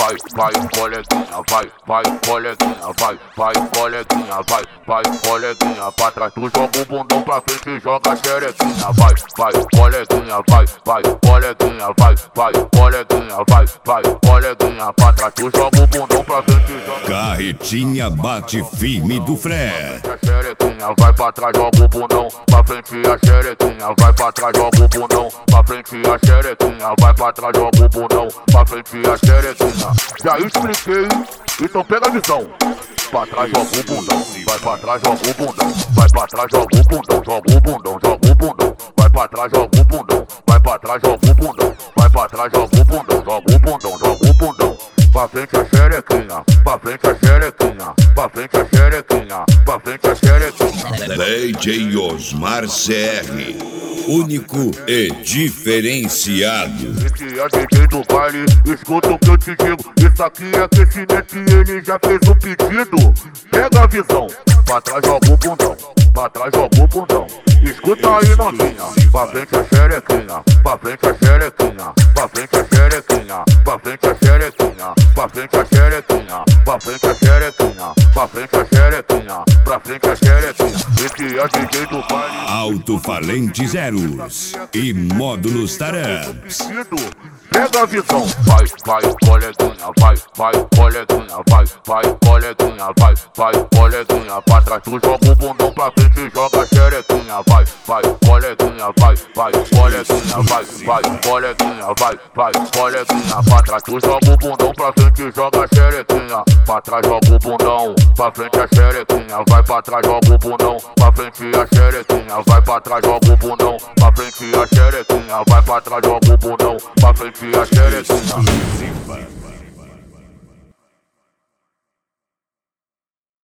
vai, coleguinha, vai, coleguinha, vai, coleguinha, vai, coleguinha, pra trás tu joga o bundão pra frente e joga a xerequinha, vai, coleguinha, vai, coleguinha, vai, coleguinha, vai, coleguinha, pra trás tu joga o bundão pra frente e joga. Carretinha bate firme do Fred. A xerequinha vai pra trás, joga o bundão pra frente e a xerequinha vai pra trás, joga o bundão pra frente e a xerequinha vai pra trás, joga o bundão pra frente e a xerequinha. Já expliquei, então pega a visão. Pra trás, joga o bundão, vai pra trás, joga o bundão, vai pra trás, joga o bundão, joga o bundão, joga o bundão, vai pra trás, joga o bundão, vai pra trás, joga o bundão, vai pra trás, joga o bundão, joga o bundão, joga o bundão. Pra frente a xerequinha, pra frente a xerequinha, pra frente a xerequinha, pra frente a xerequinha. DJ Osmar CR, único e diferenciado. Esse é DJ do baile, escuta o que eu te digo. Isso aqui é aquecimento e ele já fez o pedido. Pega a visão, pra trás joga o bundão, pra trás joga o bundão. Escuta aí novinha, pra frente a xerequinha, pra frente a xerequinha, pra frente a xerequinha, pra frente a xerequinha, pra frente a xerequinha, pra frente a xerequinha, pra frente a xerequinha, pra frente a xerequinha. Esse é DJ do baile. Alto-falante zeros e módulos taramps. Pega a visão, vai, coleguinha, vai, coleguinha, vai, coleguinha, vai, coleguinha, pra trás tu joga o bundão pra frente e joga a xerequinha, vai, coleguinha, vai, coleguinha, vai, coleguinha, vai, coleguinha, pra trás tu joga o bundão pra frente e joga a xerequinha, pra trás joga o bundão, pra frente a xerequinha, vai pra trás joga o bundão, pra frente a xerequinha, vai pra trás joga o bundão, pra frente a xerequinha, vai pra trás joga o bundão, pra frente a xerequinha.